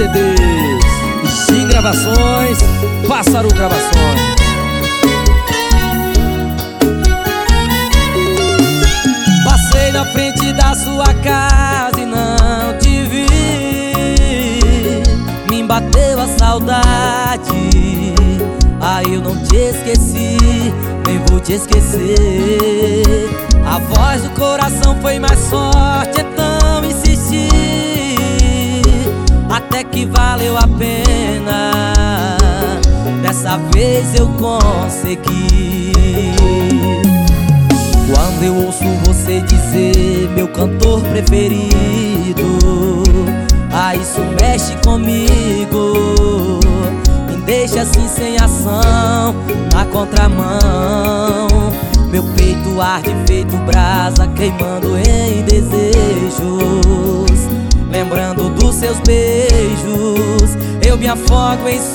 CDs, Stim Gravações, Pássaro Gravações. Passei na frente da sua casa e não te vi. Me bateu a saudade, aí eu não te esqueci, nem vou te esquecer. A voz do coração foi mais forte, então insisti, até que valeu a pena. Dessa vez eu consegui. Quando eu ouço você dizer meu cantor preferido, isso mexe comigo, me deixa assim sem ação, na contramão. Meu peito arde feito brasa, queimando em desejos. Lembrando dos seus beijos, eu me afogo em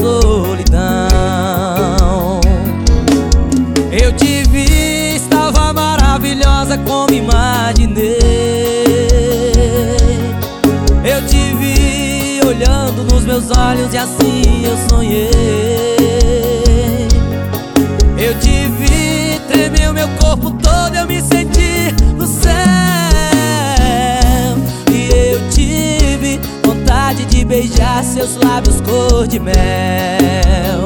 solidão. Eu te vi, estava maravilhosa como imaginei. Eu te vi olhando nos meus olhos e assim eu sonhei. Eu te vi, tremeu meu corpo todo, eu me senti no céu. E eu tive vontade de beijar seus lábios cor de mel.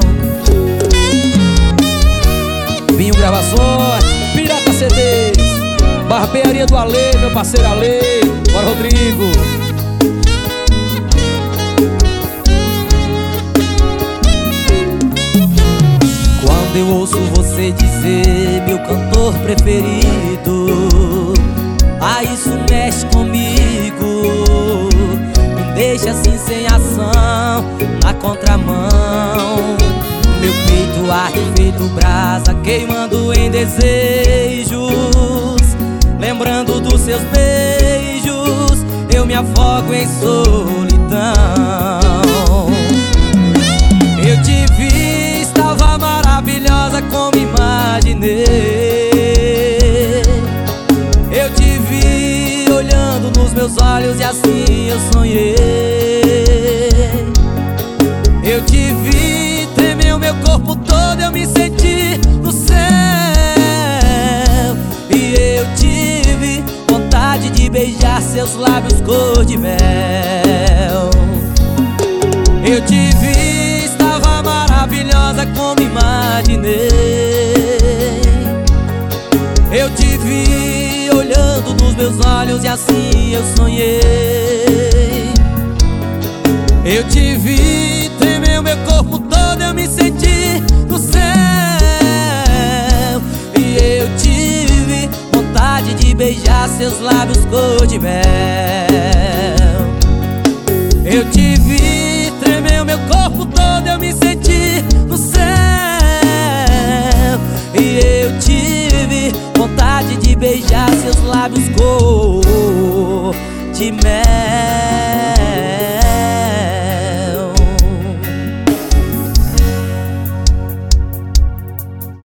Vinho Gravações, Pirata CDs, Barbearia do Ale, meu parceiro Ale. Bora, Rodrigo. Quando eu ouço você dizer meu cantor preferido, isso mexe comigo, me deixa assim sem ação, na contramão. Meu peito arde feito brasa, queimando em desejos. Lembrando dos seus beijos, eu me afogo em solidão. Eu te vi, estava maravilhosa como imaginei. Eu te vi olhando nos meus olhos e assim eu sonhei. Eu te vi, tremeu meu corpo todo, eu me senti no céu. E eu tive vontade de beijar seus lábios cor de mel. Eu te vi, estava maravilhosa como imaginei. Eu te vi olhando nos meus olhos e assim eu sonhei. Eu te vi, tremeu meu corpo todo, eu me senti no céu. E eu tive vontade de beijar seus lábios cor de mel. Eu te vi, tremeu meu corpo todo, eu me senti no céu. E eu tive vontade de beijar seus lábios cor